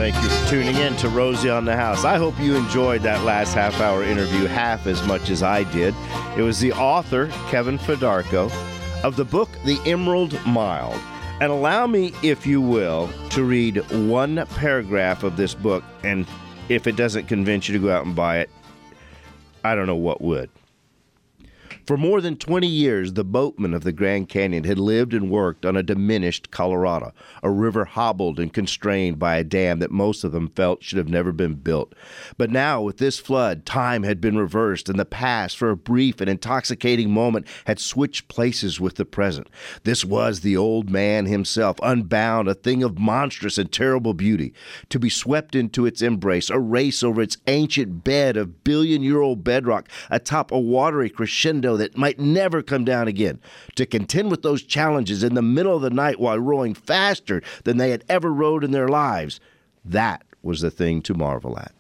Thank you for tuning in to Rosie on the House. I hope you enjoyed that last half-hour interview half as much as I did. It was the author, Kevin Fedarko, of the book The Emerald Mile. And allow me, if you will, to read one paragraph of this book, and if it doesn't convince you to go out and buy it, I don't know what would. For more than 20 years, the boatmen of the Grand Canyon had lived and worked on a diminished Colorado, a river hobbled and constrained by a dam that most of them felt should have never been built. But now, with this flood, time had been reversed, and the past, for a brief and intoxicating moment, had switched places with the present. This was the old man himself, unbound, a thing of monstrous and terrible beauty, to be swept into its embrace, a race over its ancient bed of billion-year-old bedrock atop a watery crescendo that might never come down again, to contend with those challenges in the middle of the night while rowing faster than they had ever rowed in their lives. That was the thing to marvel at.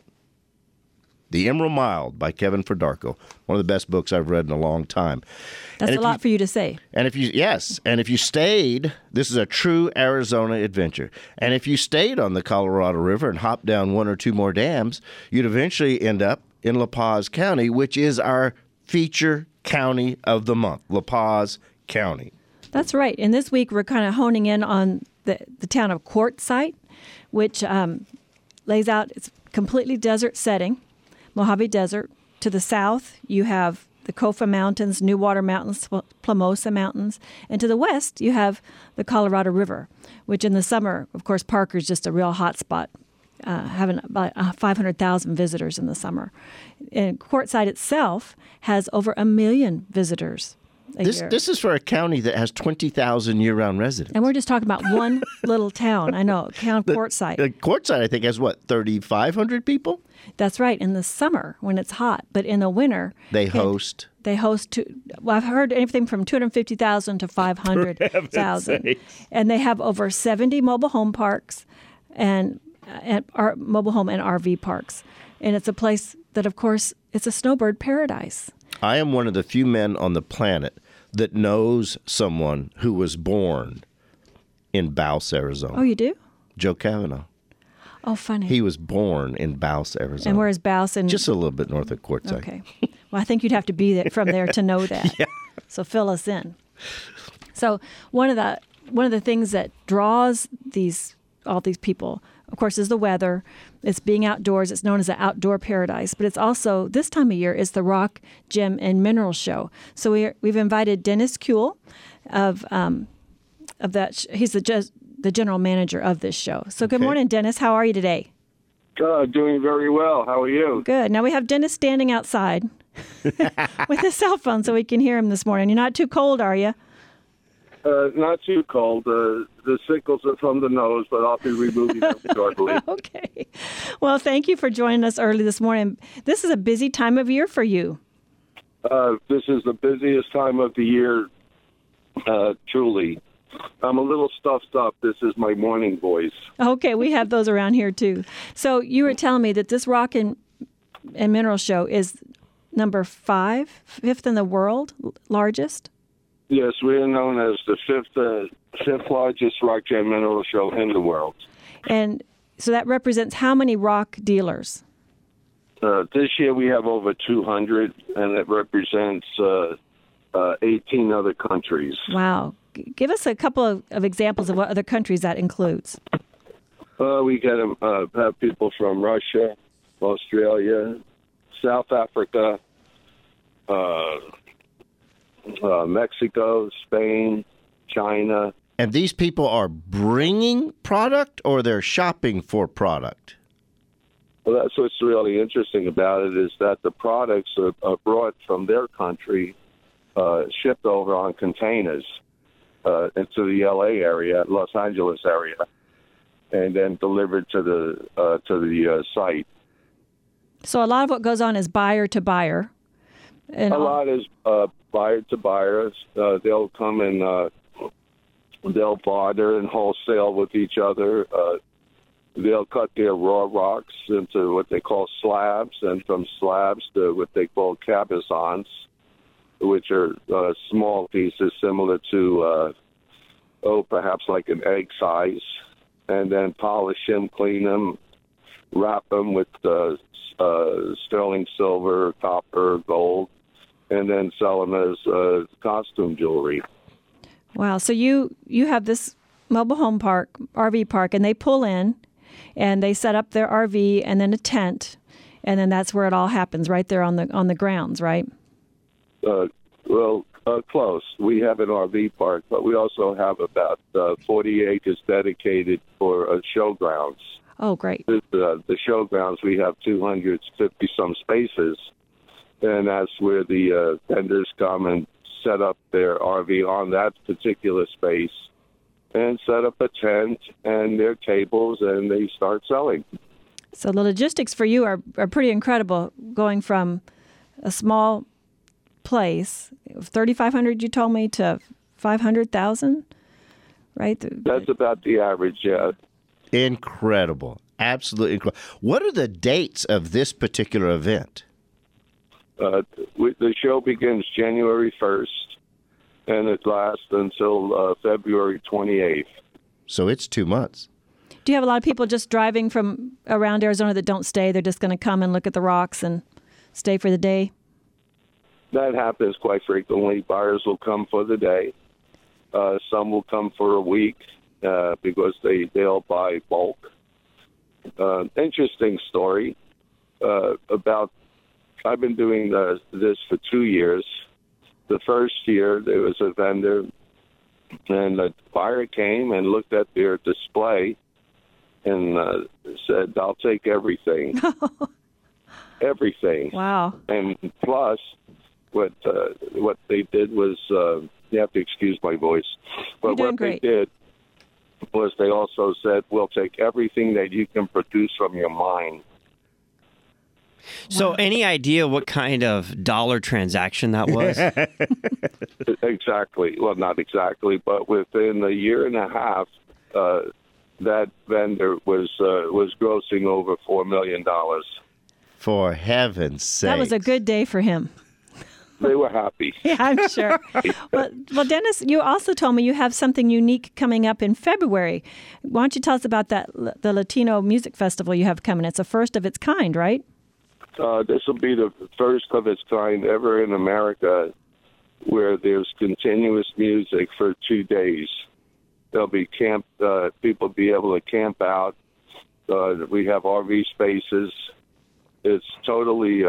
The Emerald Mile by Kevin Fedarko, one of the best books I've read in a long time. That's a lot for you to say. And if you stayed, this is a true Arizona adventure. And if you stayed on the Colorado River and hopped down one or two more dams, you'd eventually end up in La Paz County, which is our feature county of the month, La Paz County. That's right. And this week we're kind of honing in on the town of Quartzsite, which lays out its completely desert setting, Mojave Desert. To the south, you have the Cofa Mountains, New Water Mountains, Plamosa Mountains. And to the west, you have the Colorado River, which in the summer, of course, Parker is just a real hot spot, having about 500,000 visitors in the summer. And Quartzsite itself has over 1 million visitors a year. This is for a county that has 20,000 year-round residents. And we're just talking about one little town. I know, Quartzsite. Quartzsite, I think, has, 3,500 people? That's right, in the summer when it's hot. But in the winter... They host, I've heard anything from 250,000 to 500,000. And they have over 70 mobile home parks and mobile home and RV parks. And it's a place that, of course, it's a snowbird paradise. I am one of the few men on the planet that knows someone who was born in Bouse, Arizona. Oh, you do? Joe Kavanaugh. Oh, funny. He was born in Bouse, Arizona. And where is Bouse? Just a little bit north of Quartzsite. Okay. Well, I think you'd have to be from there to know that. Yeah. So fill us in. So one of the things that draws all these people, of course, is the weather. It's being outdoors. It's known as an outdoor paradise. But it's also, this time of year, is the Rock, Gem, and Mineral Show. So we've invited Dennis Kuehl of that. He's the general manager of this show. So good morning, Dennis. How are you today? Doing very well. How are you? Good. Now we have Dennis standing outside with his cell phone so we can hear him this morning. You're not too cold, are you? Not too cold. The sickles are from the nose, but I'll be removing them shortly. Okay. Well, thank you for joining us early this morning. This is a busy time of year for you. This is the busiest time of the year, truly. I'm a little stuffed up. This is my morning voice. Okay, we have those around here, too. So you were telling me that this Rock and Mineral Show is number 5th in the world, largest? Yes, we are known as the fifth largest rock gem mineral show in the world. And so that represents how many rock dealers? This year we have over 200, and it represents 18 other countries. Wow. Give us a couple of examples of what other countries that includes. We have people from Russia, Australia, South Africa, Mexico, Spain, China. And these people are bringing product or they're shopping for product? Well, that's what's really interesting about it is that the products are brought from their country, shipped over on containers into the L.A. area, Los Angeles area, and then delivered to the site. So a lot of what goes on is buyer to buyer. And a lot is buyer to buyer. They'll come and they'll barter and wholesale with each other. They'll cut their raw rocks into what they call slabs, and from slabs to what they call cabezons, which are small pieces similar to, perhaps like an egg size, and then polish them, clean them, wrap them with sterling silver, copper, gold, and then sell them as costume jewelry. Wow. So you have this mobile home park, RV park, and they pull in and they set up their RV and then a tent, and then that's where it all happens, right there on the grounds, right? Close. We have an RV park, but we also have about 40 acres dedicated for showgrounds. Oh, great. The showgrounds, we have 250-some spaces, and that's where the vendors come and set up their RV on that particular space and set up a tent and their tables, and they start selling. So the logistics for you are pretty incredible, going from a small place, 3,500 you told me, to 500,000, right? That's about the average, yeah. Incredible. Absolutely incredible. What are the dates of this particular event? The show begins January 1st, and it lasts until February 28th. So it's 2 months. Do you have a lot of people just driving from around Arizona that don't stay? They're just going to come and look at the rocks and stay for the day? That happens quite frequently. Buyers will come for the day. Some will come for a week because they'll buy bulk. Interesting story about, I've been doing this for 2 years. The first year there was a vendor, and the buyer came and looked at their display and said, "I'll take everything." Everything. Wow. And plus, what they did was, you have to excuse my voice, but what great. they did was they also said, "We'll take everything that you can produce from your mind." So any idea what kind of dollar transaction that was? Exactly. Well, not exactly, but within a year and a half, that vendor was grossing over $4 million. For heaven's sake. That was a good day for him. They were happy. Yeah, I'm sure. Well, Dennis, you also told me you have something unique coming up in February. Why don't you tell us about that, the Latino Music Festival you have coming? It's a first of its kind, right? This will be the first of its kind ever in America where there's continuous music for 2 days. There'll be people will be able to camp out. We have RV spaces. It's totally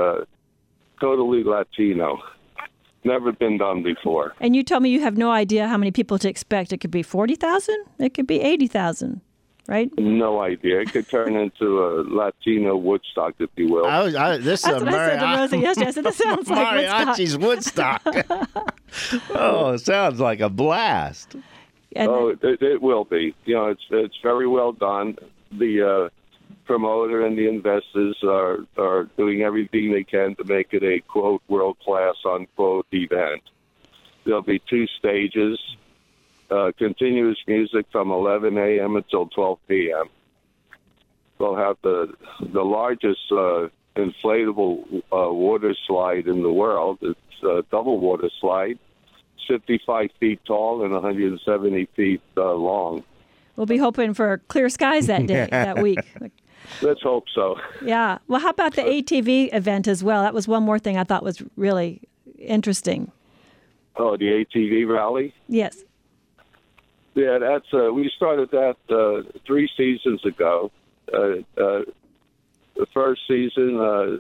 Latino. Never been done before. And you told me you have no idea how many people to expect. It could be 40,000. It could be 80,000, right? No idea. It could turn into a Latino Woodstock, if you will. That's what I said to Rosie yesterday. I said, this sounds like Mariachi's Woodstock. Oh, it sounds like a blast. It will be. You know, it's very well done. The promoter and the investors are doing everything they can to make it a, quote, world-class, unquote, event. There'll be 2 stages, continuous music from 11 a.m. until 12 p.m. They'll have the largest inflatable water slide in the world. It's a double water slide, 55 feet tall and 170 feet long. We'll be hoping for clear skies that day, that week. Let's hope so. Yeah. Well, how about the ATV event as well? That was one more thing I thought was really interesting. Oh, the ATV rally? Yes. Yeah, that's we started that 3 seasons ago. The first season,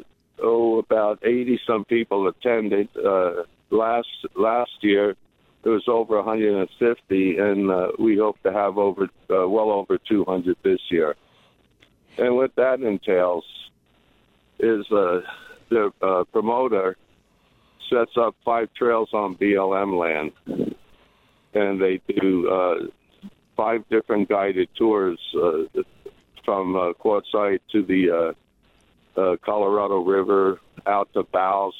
about 80-some people attended. Last year, it was over 150, and we hope to have well over 200 this year. And what that entails is the promoter sets up 5 trails on BLM land, and they do 5 different guided tours from Quartzsite to the Colorado River, out to Baus,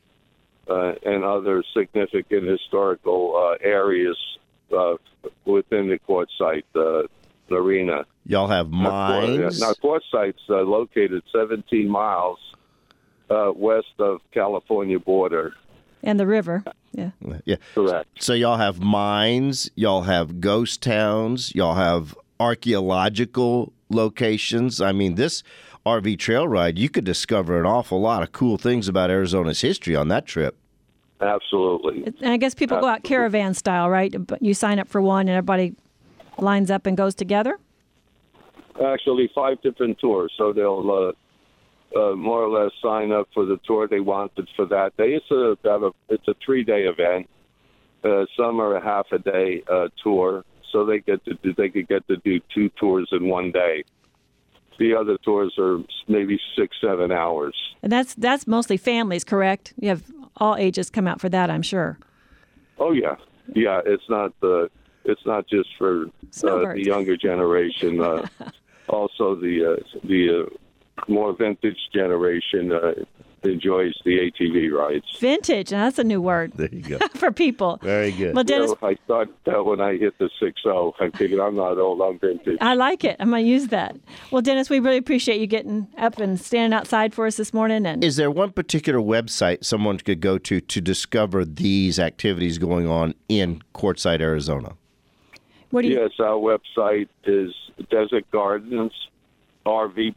and other significant historical areas within the Quartzsite arena. Y'all have mines? Now, Quartzsite's located 17 miles west of California border. And the river, yeah. Yeah. Correct. So y'all have mines, y'all have ghost towns, y'all have archaeological locations. I mean, this RV trail ride, you could discover an awful lot of cool things about Arizona's history on that trip. Absolutely. And I guess people go out caravan style, right? But you sign up for one and everybody lines up and goes together? Actually, 5 different tours. So they'll more or less sign up for the tour they wanted for that day. It's a 3-day event. Some are a half a day tour, so they could get to do 2 tours in one day. The other tours are maybe 6-7 hours. And that's mostly families, correct? You have all ages come out for that, I'm sure. Oh yeah. It's not just for the younger generation. Also, the more vintage generation enjoys the ATV rides. Vintage, that's a new word. There you go. For people. Very good. Well, Dennis, I thought that when I hit the 6-0, I figured I'm not old, I'm vintage. I like it. I'm going to use that. Well, Dennis, we really appreciate you getting up and standing outside for us this morning. And is there one particular website someone could go to discover these activities going on in Quartzsite, Arizona? Yes, our website is Desert Gardens RV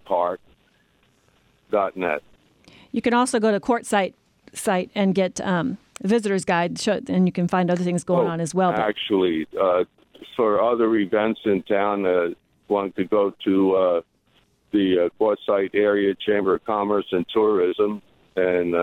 Park.net. You can also go to Quartzsite site and get a visitor's guide, and you can find other things going on as well. Actually, for other events in town, one could go to the Quartzsite Area Chamber of Commerce and Tourism and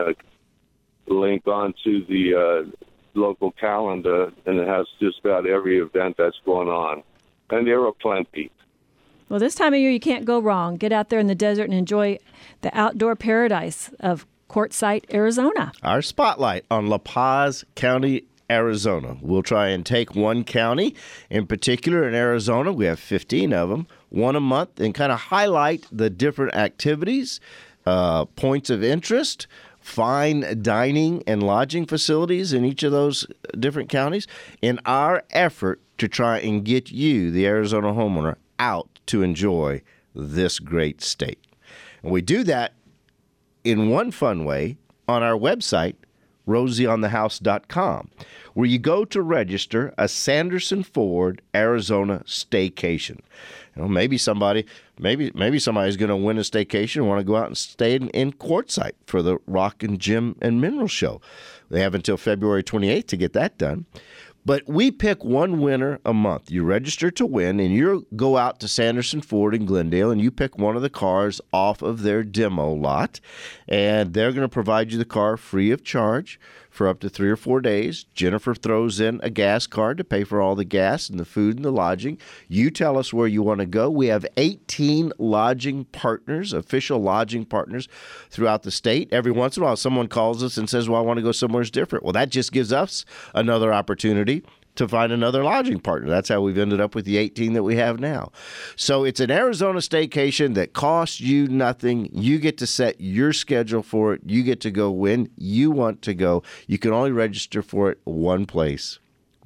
link onto the local calendar, and it has just about every event that's going on. And there are plenty. Well, this time of year, you can't go wrong. Get out there in the desert and enjoy the outdoor paradise of Quartzsite, Arizona. Our spotlight on La Paz County, Arizona. We'll try and take one county in particular in Arizona. We have 15 of them, one a month, and kind of highlight the different activities, points of interest, fine dining and lodging facilities in each of those different counties in our effort to try and get you, the Arizona homeowner, out to enjoy this great state. And we do that in one fun way on our website, rosieonthehouse.com, where you go to register a Sanderson Ford Arizona staycation. You know, maybe somebody's going to win a staycation and want to go out and stay in Quartzsite for the Rock and Gem and Mineral Show. They have until February 28th to get that done. But we pick one winner a month. You register to win, and you go out to Sanderson Ford in Glendale, and you pick one of the cars off of their demo lot, and they're going to provide you the car free of charge for up to 3 or 4 days. Jennifer throws in a gas card to pay for all the gas and the food and the lodging. You tell us where you want to go. We have 18 lodging partners, official lodging partners throughout the state. Every once in a while, someone calls us and says, well, I want to go somewhere different. Well, that just gives us another opportunity to find another lodging partner. That's how we've ended up with the 18 that we have now. So it's an Arizona staycation that costs you nothing. You get to set your schedule for it. You get to go when you want to go. You can only register for it one place,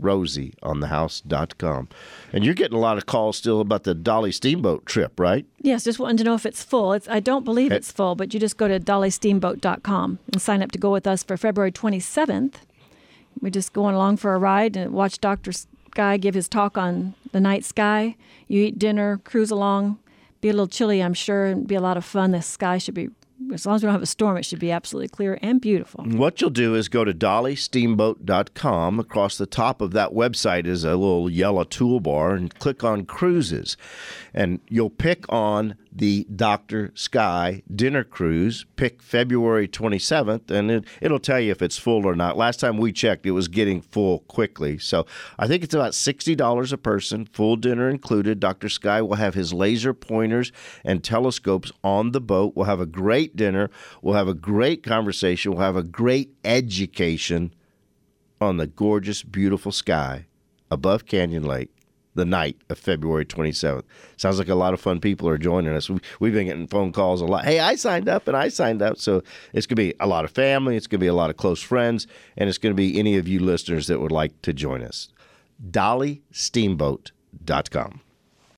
rosieonthehouse.com. And you're getting a lot of calls still about the Dolly Steamboat trip, right? Yes, just wanting to know if it's full. I don't believe it's full, but you just go to dollysteamboat.com and sign up to go with us for February 27th. We're just going along for a ride and watch Dr. Sky give his talk on the night sky. You eat dinner, cruise along, be a little chilly, I'm sure, and be a lot of fun. The sky should be, as long as we don't have a storm, it should be absolutely clear and beautiful. What you'll do is go to dollysteamboat.com. Across the top of that website is a little yellow toolbar, and click on cruises. And you'll pick on the Dr. Sky dinner cruise. Pick February 27th, and it'll tell you if it's full or not. Last time we checked, it was getting full quickly. So I think it's about $60 a person, full dinner included. Dr. Sky will have his laser pointers and telescopes on the boat. We'll have a great dinner. We'll have a great conversation. We'll have a great education on the gorgeous, beautiful sky above Canyon Lake the night of February 27th. Sounds like a lot of fun people are joining us. We've been getting phone calls a lot. Hey, I signed up, and I signed up. So it's going to be a lot of family. It's going to be a lot of close friends, and it's going to be any of you listeners that would like to join us. dollysteamboat.com.